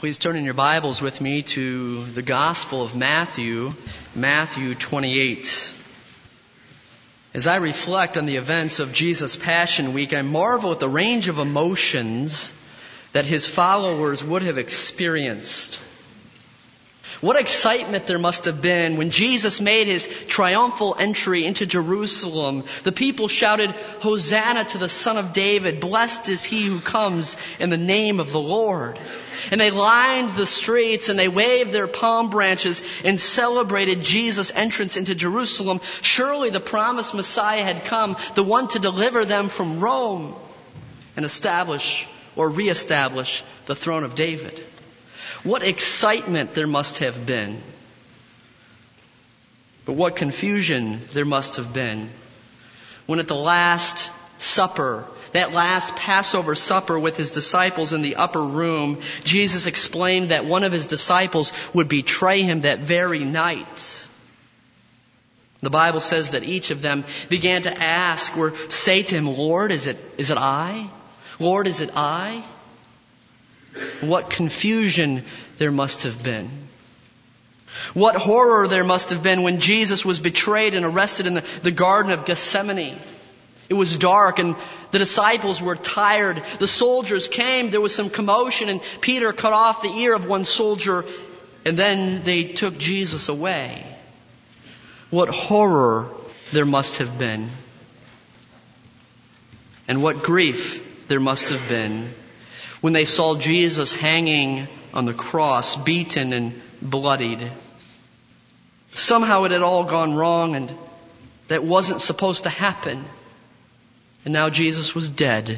Please turn in your Bibles with me to the Gospel of Matthew, Matthew 28. As I reflect on the events of Jesus' Passion Week, I marvel at the range of emotions that his followers would have experienced. What excitement there must have been when Jesus made his triumphal entry into Jerusalem. The people shouted, "Hosanna to the Son of David. Blessed is he who comes in the name of the Lord." And they lined the streets and they waved their palm branches and celebrated Jesus' entrance into Jerusalem. Surely the promised Messiah had come, the one to deliver them from Rome and establish or reestablish the throne of David. What excitement there must have been. But what confusion there must have been when at the Last Supper, that last Passover supper with his disciples in the upper room, Jesus explained that one of his disciples would betray him that very night. The Bible says that each of them began to ask or say to him, "Lord, is it I? Lord, is it I?" What confusion there must have been. What horror there must have been when Jesus was betrayed and arrested in the Garden of Gethsemane. It was dark and the disciples were tired. The soldiers came. There was some commotion and Peter cut off the ear of one soldier and then they took Jesus away. What horror there must have been. And what grief there must have been when they saw Jesus hanging on the cross, beaten and bloodied. Somehow it had all gone wrong and that wasn't supposed to happen. And now Jesus was dead.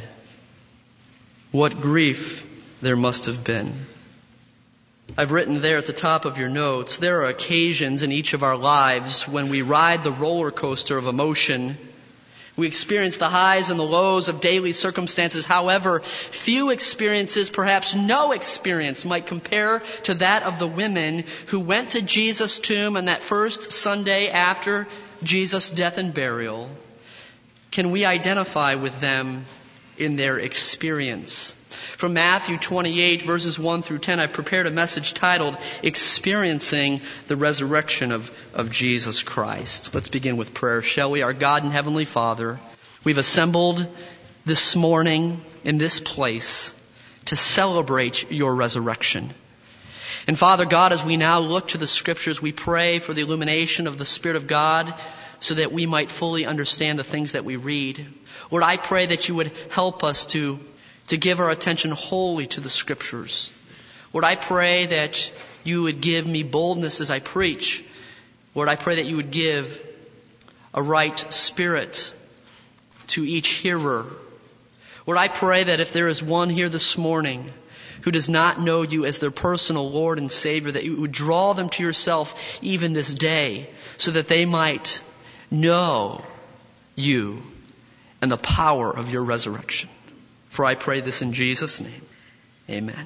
What grief there must have been. I've written there at the top of your notes, there are occasions in each of our lives when we ride the roller coaster of emotion. We experience the highs and the lows of daily circumstances. However, few experiences, perhaps no experience, might compare to that of the women who went to Jesus' tomb on that first Sunday after Jesus' death and burial. Can we identify with them in their experience? From Matthew 28, verses 1 through 10, I prepared a message titled, "Experiencing the Resurrection of Jesus Christ." Let's begin with prayer, shall we? Our God and Heavenly Father, we've assembled this morning in this place to celebrate your resurrection. And Father God, as we now look to the Scriptures, we pray for the illumination of the Spirit of God so that we might fully understand the things that we read. Lord, I pray that you would help us to give our attention wholly to the Scriptures. Lord, I pray that you would give me boldness as I preach. Lord, I pray that you would give a right spirit to each hearer. Lord, I pray that if there is one here this morning who does not know you as their personal Lord and Savior, that you would draw them to yourself even this day so that they might know you and the power of your resurrection. For I pray this in Jesus' name. Amen.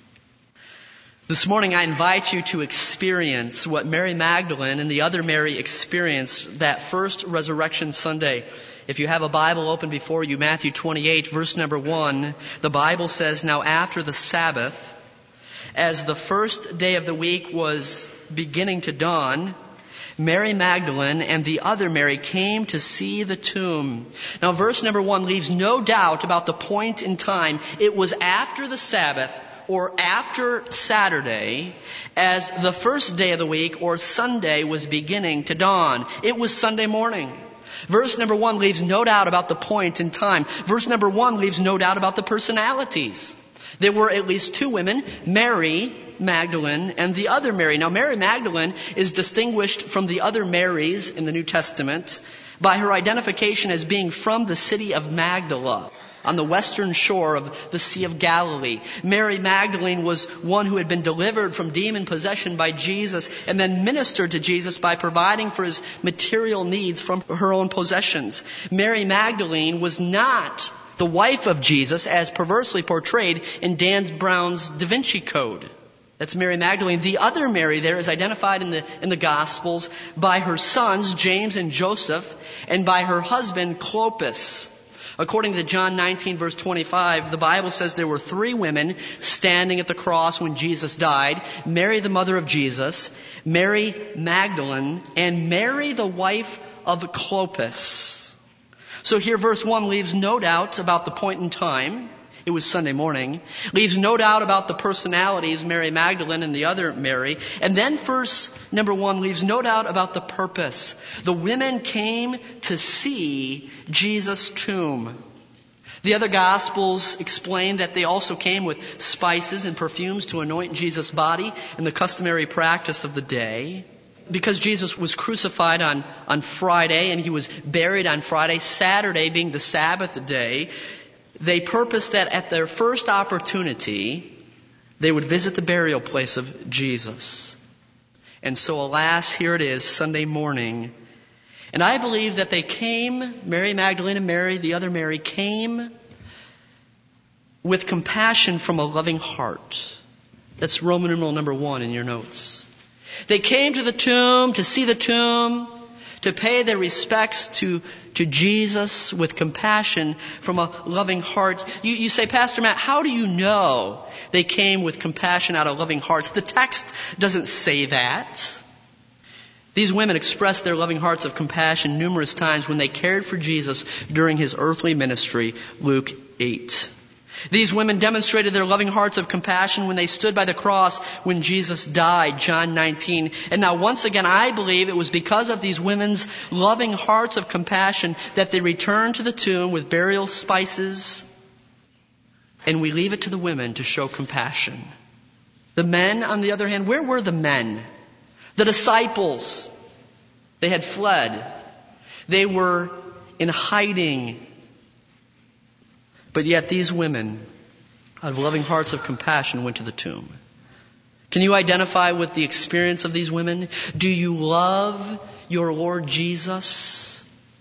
This morning I invite you to experience what Mary Magdalene and the other Mary experienced that first Resurrection Sunday. If you have a Bible open before you, Matthew 28, verse number 1, the Bible says, "Now after the Sabbath, as the first day of the week was beginning to dawn, Mary Magdalene and the other Mary came to see the tomb." Now verse number 1 leaves no doubt about the point in time. It was after the Sabbath or after Saturday as the first day of the week or Sunday was beginning to dawn. It was Sunday morning. Verse number 1 leaves no doubt about the point in time. Verse number 1 leaves no doubt about the personalities. There were at least two women, Mary Magdalene and the other Mary. Now, Mary Magdalene is distinguished from the other Marys in the New Testament by her identification as being from the city of Magdala on the western shore of the Sea of Galilee. Mary Magdalene was one who had been delivered from demon possession by Jesus and then ministered to Jesus by providing for his material needs from her own possessions. Mary Magdalene was not the wife of Jesus as perversely portrayed in Dan Brown's Da Vinci Code. That's Mary Magdalene. The other Mary there is identified in the Gospels by her sons, James and Joseph, and by her husband, Clopas. According to John 19, verse 25, the Bible says there were 3 women standing at the cross when Jesus died. Mary, the mother of Jesus, Mary Magdalene, and Mary, the wife of Clopas. So here verse 1 leaves no doubt about the point in time. It was Sunday morning. Leaves no doubt about the personalities, Mary Magdalene and the other Mary. And then verse number 1 leaves no doubt about the purpose. The women came to see Jesus' tomb. The other Gospels explain that they also came with spices and perfumes to anoint Jesus' body in the customary practice of the day. Because Jesus was crucified on Friday and he was buried on Friday, Saturday being the Sabbath day, they purposed that at their first opportunity, they would visit the burial place of Jesus. And so alas, here it is, Sunday morning. And I believe that they came, Mary Magdalene and Mary, the other Mary, came with compassion from a loving heart. That's Roman numeral number 1 in your notes. They came to the tomb, to see the tomb, to pay their respects to Jesus with compassion from a loving heart. You say, Pastor Matt, how do you know they came with compassion out of loving hearts? The text doesn't say that. These women expressed their loving hearts of compassion numerous times when they cared for Jesus during his earthly ministry, Luke 8. These women demonstrated their loving hearts of compassion when they stood by the cross when Jesus died, John 19. And now once again, I believe it was because of these women's loving hearts of compassion that they returned to the tomb with burial spices, and we leave it to the women to show compassion. The men, on the other hand, where were the men? The disciples. They had fled. They were in hiding. But yet these women, out of loving hearts of compassion, went to the tomb. Can you identify with the experience of these women? Do you love your Lord Jesus?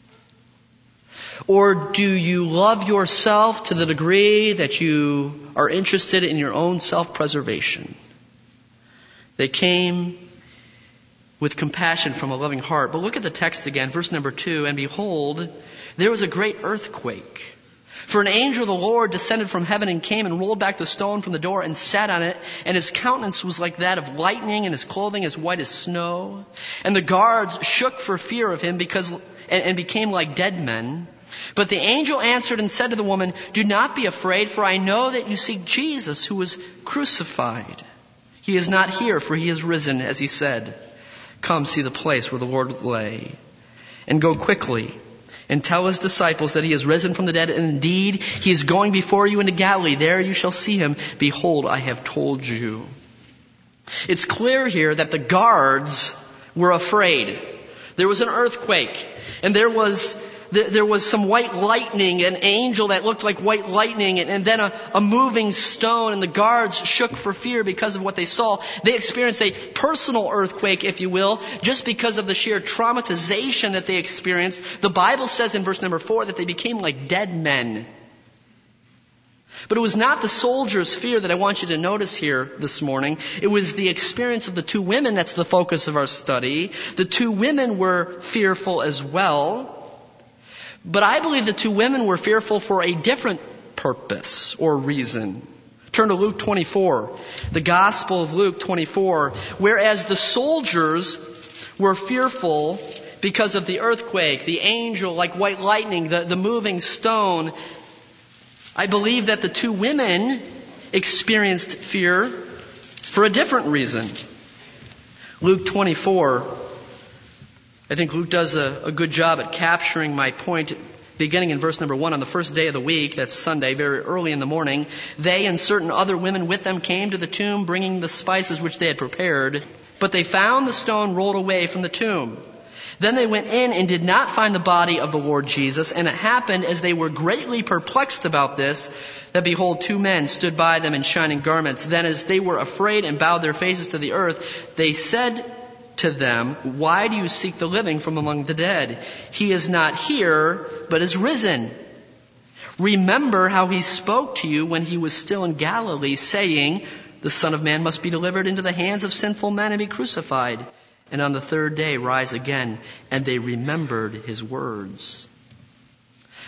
Or do you love yourself to the degree that you are interested in your own self-preservation? They came with compassion from a loving heart. But look at the text again, verse number 2. And behold, there was a great earthquake. For an angel of the Lord descended from heaven and came and rolled back the stone from the door and sat on it. And his countenance was like that of lightning and his clothing as white as snow. And the guards shook for fear of him and became like dead men. But the angel answered and said to the woman, do not be afraid, for I know that you seek Jesus who was crucified. He is not here, for he is risen, as he said. Come see the place where the Lord lay. And go quickly and tell his disciples that he is risen from the dead, and indeed he is going before you into Galilee. There you shall see him. Behold, I have told you. It's clear here that the guards were afraid. There was an earthquake, and there was some white lightning, an angel that looked like white lightning, and then a moving stone, and the guards shook for fear because of what they saw. They experienced a personal earthquake, if you will, just because of the sheer traumatization that they experienced. The Bible says in verse number 4 that they became like dead men. But it was not the soldiers' fear that I want you to notice here this morning. It was the experience of the 2 women that's the focus of our study. The 2 women were fearful as well. But I believe the 2 women were fearful for a different purpose or reason. Turn to Luke 24, the Gospel of Luke 24. Whereas the soldiers were fearful because of the earthquake, the angel like white lightning, the moving stone, I believe that the 2 women experienced fear for a different reason. Luke 24. I think Luke does a good job at capturing my point beginning in verse number 1. On the first day of the week, that's Sunday, very early in the morning, they and certain other women with them came to the tomb bringing the spices which they had prepared. But they found the stone rolled away from the tomb. Then they went in and did not find the body of the Lord Jesus. And it happened as they were greatly perplexed about this, that behold, 2 men stood by them in shining garments. Then as they were afraid and bowed their faces to the earth, they said to them, why do you seek the living from among the dead? He is not here, but is risen. Remember how he spoke to you when he was still in Galilee, saying, the Son of Man must be delivered into the hands of sinful men and be crucified, and on the 3rd day rise again. And they remembered his words.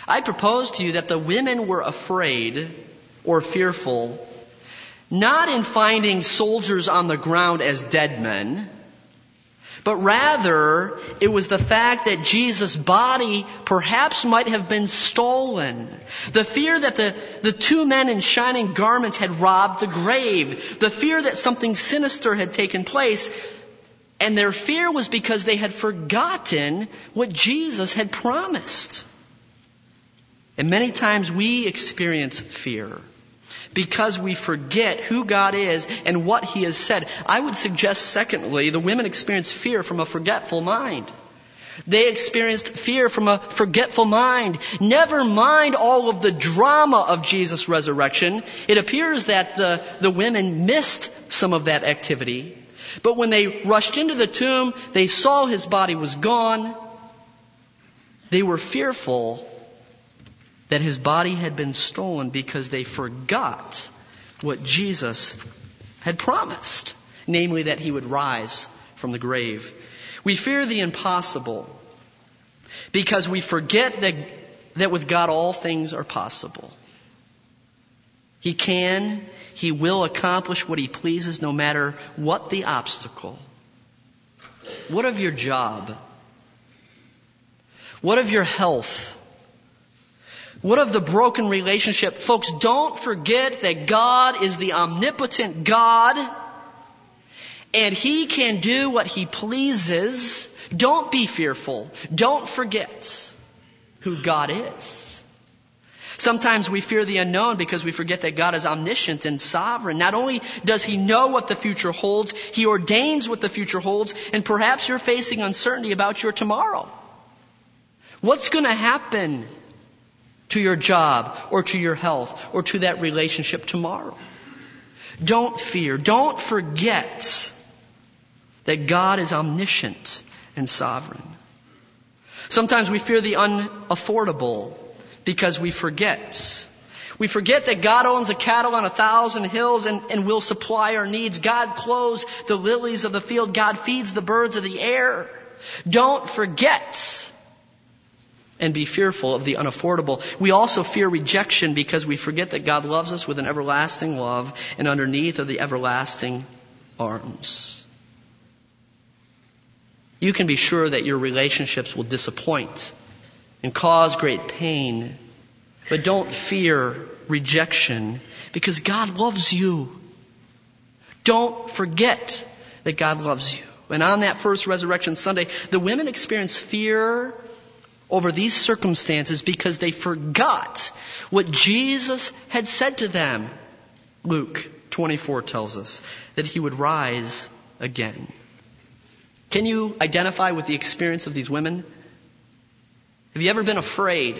I propose to you that the women were afraid or fearful, not in finding soldiers on the ground as dead men, but rather it was the fact that Jesus' body perhaps might have been stolen. The fear that the two men in shining garments had robbed the grave. The fear that something sinister had taken place. And their fear was because they had forgotten what Jesus had promised. And many times we experience fear because we forget who God is and what He has said. I would suggest, secondly, the women experienced fear from a forgetful mind. They experienced fear from a forgetful mind. Never mind all of the drama of Jesus' resurrection. It appears that the women missed some of that activity. But when they rushed into the tomb, they saw His body was gone. They were fearful that His body had been stolen because they forgot what Jesus had promised, namely that He would rise from the grave. We fear the impossible because we forget that with God all things are possible. He can, He will accomplish what He pleases no matter what the obstacle. What of your job? What of your health? What of the broken relationship? Folks, don't forget that God is the omnipotent God and He can do what He pleases. Don't be fearful. Don't forget who God is. Sometimes we fear the unknown because we forget that God is omniscient and sovereign. Not only does He know what the future holds, He ordains what the future holds, and perhaps you're facing uncertainty about your tomorrow. What's going to happen to your job or to your health or to that relationship tomorrow? Don't fear. Don't forget that God is omniscient and sovereign. Sometimes we fear the unaffordable because we forget. We forget that God owns the cattle on 1,000 hills and will supply our needs. God clothes the lilies of the field. God feeds the birds of the air. Don't forget and be fearful of the unaffordable. We also fear rejection because we forget that God loves us with an everlasting love, and underneath are the everlasting arms. You can be sure that your relationships will disappoint and cause great pain, but don't fear rejection because God loves you. Don't forget that God loves you. And on that first Resurrection Sunday, the women experienced fear over these circumstances because they forgot what Jesus had said to them. Luke 24 tells us that He would rise again. Can you identify with the experience of these women? Have you ever been afraid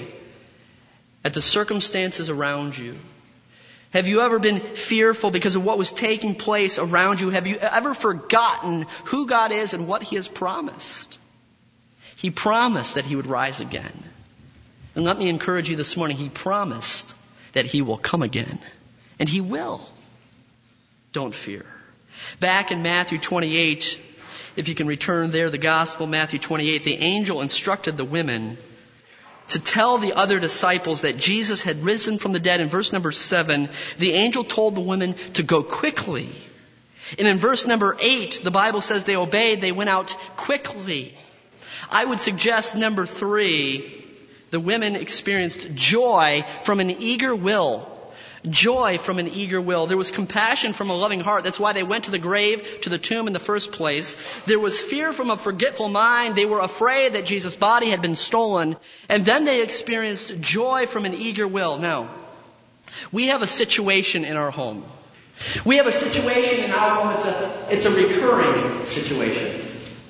at the circumstances around you? Have you ever been fearful because of what was taking place around you? Have you ever forgotten who God is and what He has promised? He promised that He would rise again. And let me encourage you this morning, He promised that He will come again. And He will. Don't fear. Back in Matthew 28, if you can return there, the Gospel, Matthew 28, the angel instructed the women to tell the other disciples that Jesus had risen from the dead. In verse number 7, the angel told the women to go quickly. And in verse number 8, the Bible says they obeyed, they went out quickly. I would suggest number 3, the women experienced joy from an eager will. Joy from an eager will. There was compassion from a loving heart. That's why they went to the grave, to the tomb in the first place. There was fear from a forgetful mind. They were afraid that Jesus' body had been stolen. And then they experienced joy from an eager will. Now, we have a situation in our home. We have a situation in our home. It's a recurring situation.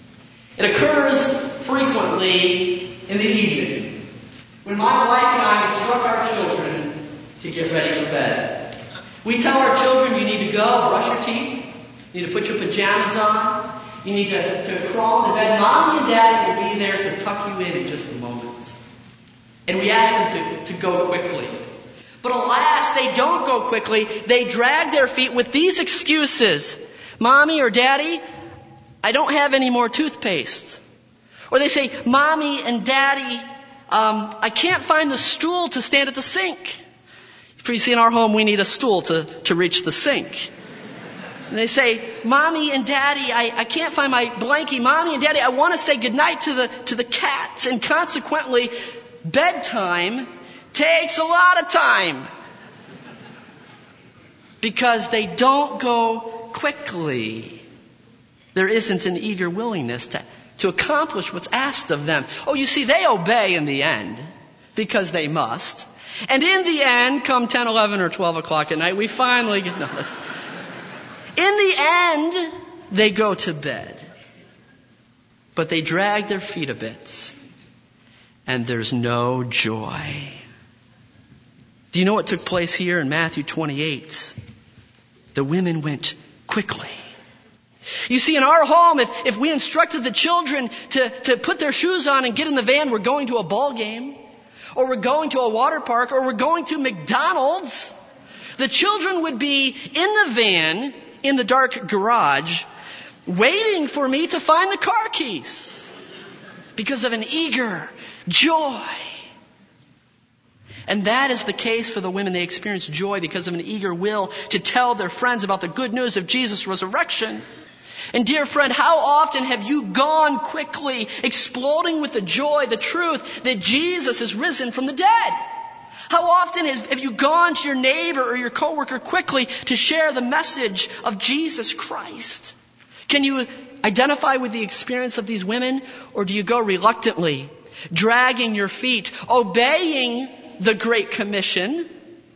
It occurs frequently in the evening when my wife and I instruct our children to get ready for bed. We tell our children, you need to go brush your teeth, you need to put your pajamas on, you need to crawl into bed. Mommy and Daddy will be there to tuck you in just a moment. And we ask them to go quickly. But alas, they don't go quickly. They drag their feet with these excuses. Mommy or Daddy, I don't have any more toothpaste. Or they say, Mommy and Daddy, I can't find the stool to stand at the sink. For you see, in our home, we need a stool to reach the sink. And they say, Mommy and Daddy, I can't find my blankie. Mommy and Daddy, I want to say goodnight to the cats. And consequently, bedtime takes a lot of time. Because they don't go quickly. There isn't an eager willingness to accomplish what's asked of them. Oh, you see, they obey in the end because they must. And in the end, come 10, 11, or 12 o'clock at night, we finally get... In the end, they go to bed. But they drag their feet a bit. And there's no joy. Do you know what took place here in Matthew 28? The women went quickly. You see, in our home, if we instructed the children to put their shoes on and get in the van, we're going to a ball game, or we're going to a water park, or we're going to McDonald's, the children would be in the van, in the dark garage, waiting for me to find the car keys because of an eager joy. And that is the case for the women. They experience joy because of an eager will to tell their friends about the good news of Jesus' resurrection. And dear friend, how often have you gone quickly, exploding with the joy, the truth that Jesus is risen from the dead? How often have you gone to your neighbor or your coworker quickly to share the message of Jesus Christ? Can you identify with the experience of these women, or do you go reluctantly, dragging your feet, obeying the Great Commission,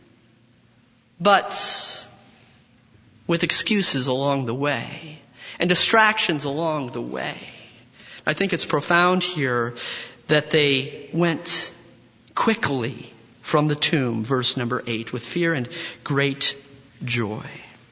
but with excuses along the way and distractions along the way? I think it's profound here that they went quickly from the tomb, verse number 8, with fear and great joy.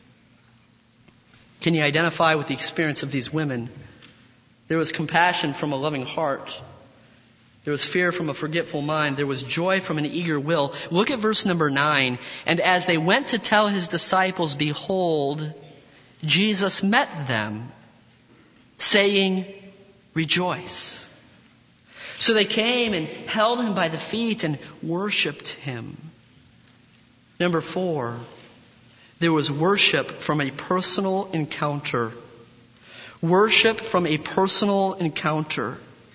Can you identify with the experience of these women? There was compassion from a loving heart. There was fear from a forgetful mind. There was joy from an eager will. Look at verse number 9. And as they went to tell his disciples, behold, Jesus met them, saying, rejoice. So they came and held him by the feet and worshiped him. Number 4, there was worship from a personal encounter. Worship from a personal encounter.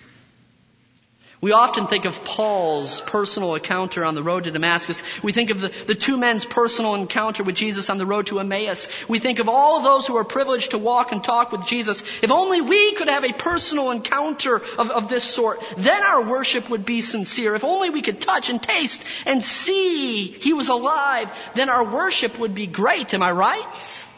We often think of Paul's personal encounter on the road to Damascus. We think of the two men's personal encounter with Jesus on the road to Emmaus. We think of all those who are privileged to walk and talk with Jesus. If only we could have a personal encounter of this sort, then our worship would be sincere. If only we could touch and taste and see he was alive, then our worship would be great. Am I right?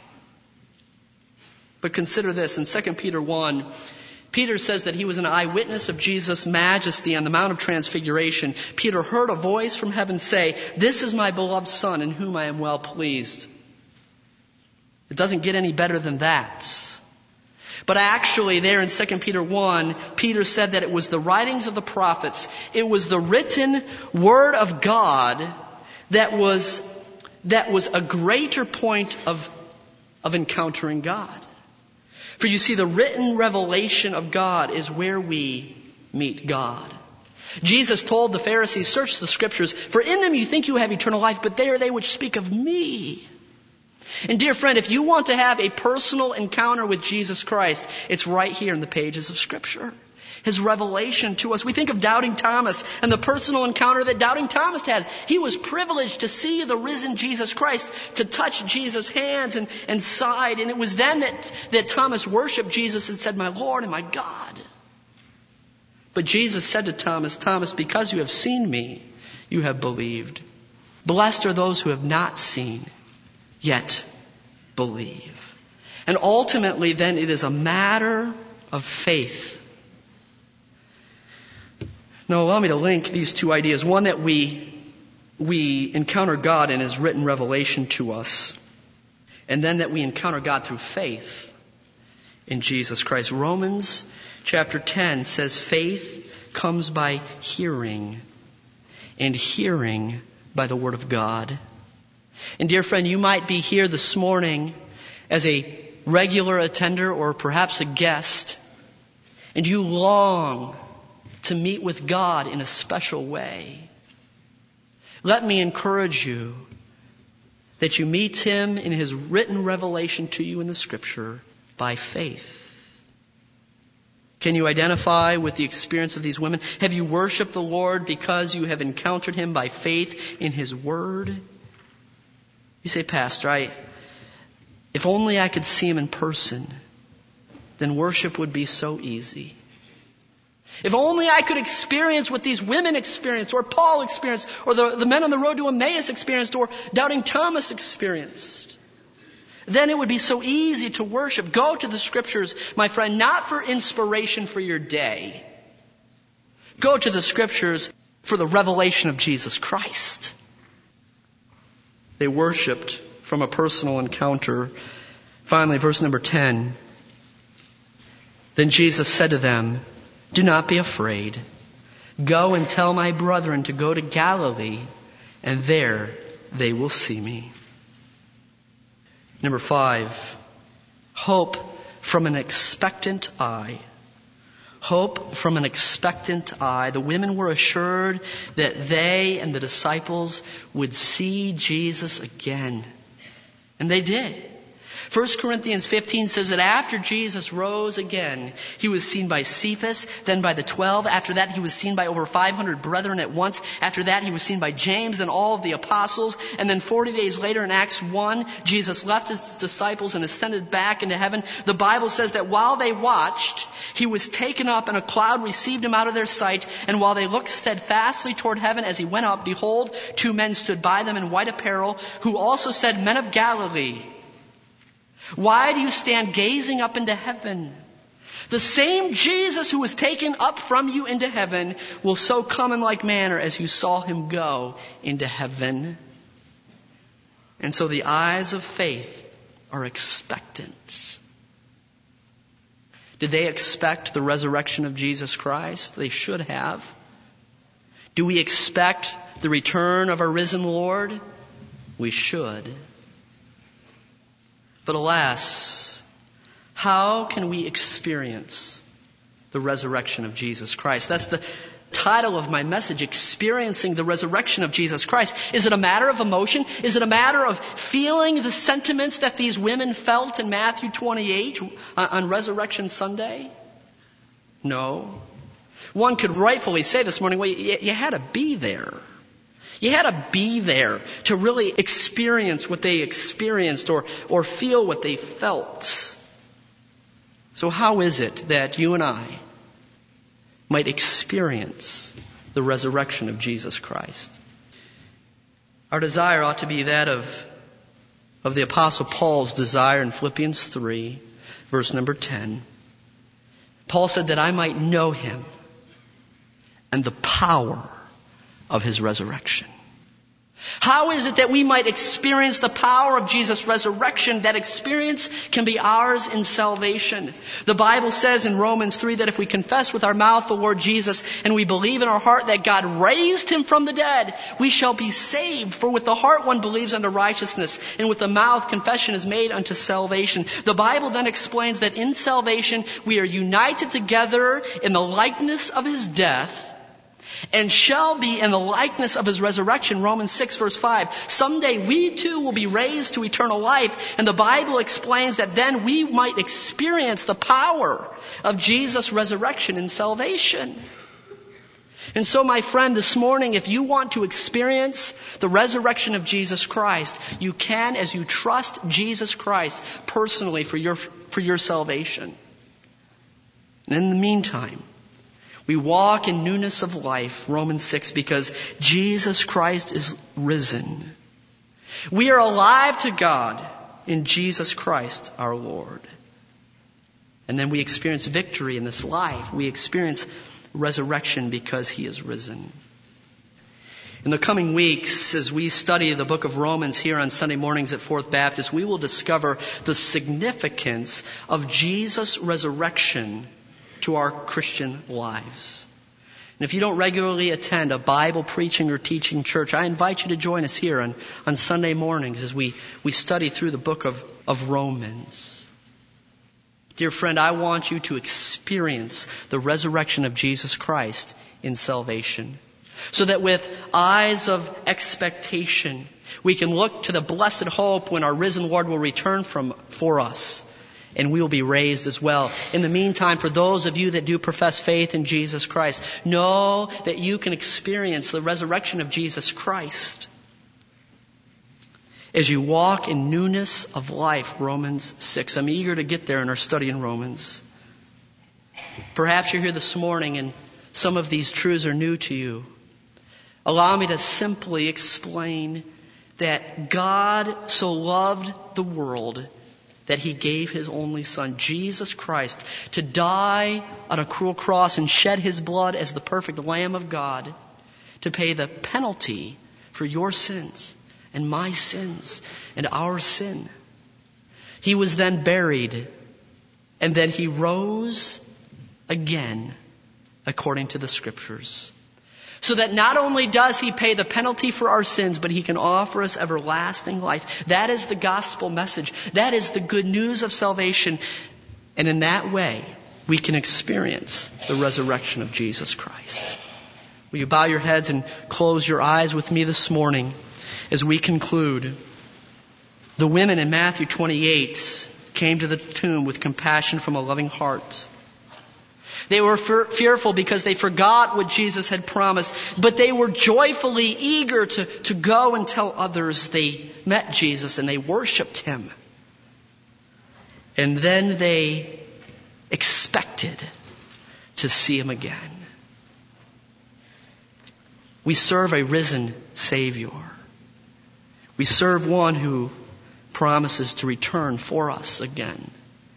But consider this, in 2 Peter 1, Peter says that he was an eyewitness of Jesus' majesty on the Mount of Transfiguration. Peter heard a voice from heaven say, "This is my beloved Son, in whom I am well pleased." It doesn't get any better than that. But actually, there in 2 Peter 1, Peter said that it was the writings of the prophets, it was the written word of God that was a greater point of encountering God. For you see, the written revelation of God is where we meet God. Jesus told the Pharisees, search the scriptures, for in them you think you have eternal life, but they are they which speak of me. And dear friend, if you want to have a personal encounter with Jesus Christ, it's right here in the pages of Scripture. His revelation to us. We think of Doubting Thomas and the personal encounter that Doubting Thomas had. He was privileged to see the risen Jesus Christ, to touch Jesus' hands and side. And it was then that Thomas worshiped Jesus and said, "My Lord and my God." But Jesus said to Thomas, "Thomas, because you have seen me, you have believed. Blessed are those who have not seen, yet believe." And ultimately then it is a matter of faith. Now allow me to link these two ideas. One, that we encounter God in His written revelation to us. And then that we encounter God through faith in Jesus Christ. Romans chapter 10 says faith comes by hearing, and hearing by the Word of God. And dear friend, you might be here this morning as a regular attender or perhaps a guest, and you long to meet with God in a special way. Let me encourage you that you meet Him in His written revelation to you in the Scripture by faith. Can you identify with the experience of these women? Have you worshiped the Lord because you have encountered Him by faith in His Word? You say, Pastor, if only I could see Him in person, then worship would be so easy. If only I could experience what these women experienced, or Paul experienced, or the men on the road to Emmaus experienced, or doubting Thomas experienced, then it would be so easy to worship. Go to the Scriptures, my friend, not for inspiration for your day. Go to the Scriptures for the revelation of Jesus Christ. They worshiped from a personal encounter. Finally, verse number 10. Then Jesus said to them, "Do not be afraid. Go and tell my brethren to go to Galilee, and there they will see me." Number 5, hope from an expectant eye. Hope from an expectant eye. The women were assured that they and the disciples would see Jesus again. And they did. 1 Corinthians 15 says that after Jesus rose again, He was seen by Cephas, then by the 12. After that, He was seen by over 500 brethren at once. After that, He was seen by James and all of the apostles. And then 40 days later in Acts 1, Jesus left His disciples and ascended back into heaven. The Bible says that while they watched, He was taken up and a cloud received Him out of their sight. And while they looked steadfastly toward heaven as He went up, behold, 2 men stood by them in white apparel, who also said, "Men of Galilee, why do you stand gazing up into heaven? The same Jesus who was taken up from you into heaven will so come in like manner as you saw Him go into heaven." And so the eyes of faith are expectant. Did they expect the resurrection of Jesus Christ? They should have. Do we expect the return of our risen Lord? We should. But alas, how can we experience the resurrection of Jesus Christ? That's the title of my message, Experiencing the Resurrection of Jesus Christ. Is it a matter of emotion? Is it a matter of feeling the sentiments that these women felt in Matthew 28 on Resurrection Sunday? No. One could rightfully say this morning, well, you had to be there. You had to be there to really experience what they experienced or feel what they felt. So how is it that you and I might experience the resurrection of Jesus Christ? Our desire ought to be that of the Apostle Paul's desire in Philippians 3, verse number 10. Paul said that I might know Him and the power of His resurrection. How is it that we might experience the power of Jesus' resurrection? That experience can be ours in salvation. The Bible says in Romans 3 that if we confess with our mouth the Lord Jesus and we believe in our heart that God raised Him from the dead, we shall be saved. For with the heart one believes unto righteousness, and with the mouth confession is made unto salvation. The Bible then explains that in salvation we are united together in the likeness of His death, and shall be in the likeness of His resurrection. Romans 6 verse 5. Someday we too will be raised to eternal life. And the Bible explains that then we might experience the power of Jesus' resurrection in salvation. And so, my friend, this morning, if you want to experience the resurrection of Jesus Christ, you can as you trust Jesus Christ personally for your salvation. And in the meantime, we walk in newness of life, Romans 6, because Jesus Christ is risen. We are alive to God in Jesus Christ our Lord. And then we experience victory in this life. We experience resurrection because He is risen. In the coming weeks, as we study the book of Romans here on Sunday mornings at Fourth Baptist, we will discover the significance of Jesus' resurrection to our Christian lives. And if you don't regularly attend a Bible preaching or teaching church, I invite you to join us here on Sunday mornings as we study through the book of Romans. Dear friend, I want you to experience the resurrection of Jesus Christ in salvation, so that with eyes of expectation, we can look to the blessed hope when our risen Lord will return for us, and we will be raised as well. In the meantime, for those of you that do profess faith in Jesus Christ, know that you can experience the resurrection of Jesus Christ as you walk in newness of life, Romans 6. I'm eager to get there in our study in Romans. Perhaps you're here this morning and some of these truths are new to you. Allow me to simply explain that God so loved the world that He gave His only Son, Jesus Christ, to die on a cruel cross and shed His blood as the perfect Lamb of God to pay the penalty for your sins and my sins and our sin. He was then buried, and then He rose again according to the Scriptures. So that not only does He pay the penalty for our sins, but He can offer us everlasting life. That is the gospel message. That is the good news of salvation. And in that way, we can experience the resurrection of Jesus Christ. Will you bow your heads and close your eyes with me this morning as we conclude? The women in Matthew 28 came to the tomb with compassion from a loving heart. They were fearful because they forgot what Jesus had promised, but they were joyfully eager to go and tell others they met Jesus and they worshiped Him. And then they expected to see Him again. We serve a risen Savior. We serve one who promises to return for us again.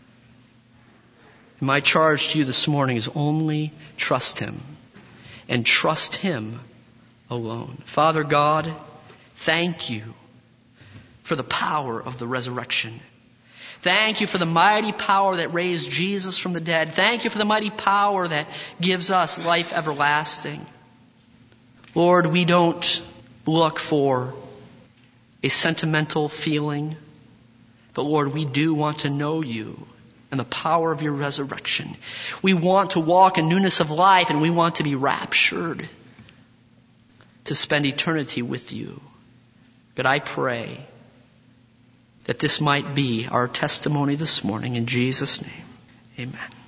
My charge to you this morning is only trust Him and trust Him alone. Father God, thank You for the power of the resurrection. Thank You for the mighty power that raised Jesus from the dead. Thank You for the mighty power that gives us life everlasting. Lord, we don't look for a sentimental feeling, but Lord, we do want to know You and the power of Your resurrection. We want to walk in newness of life, and we want to be raptured to spend eternity with You. God, I pray that this might be our testimony this morning. In Jesus' name, amen.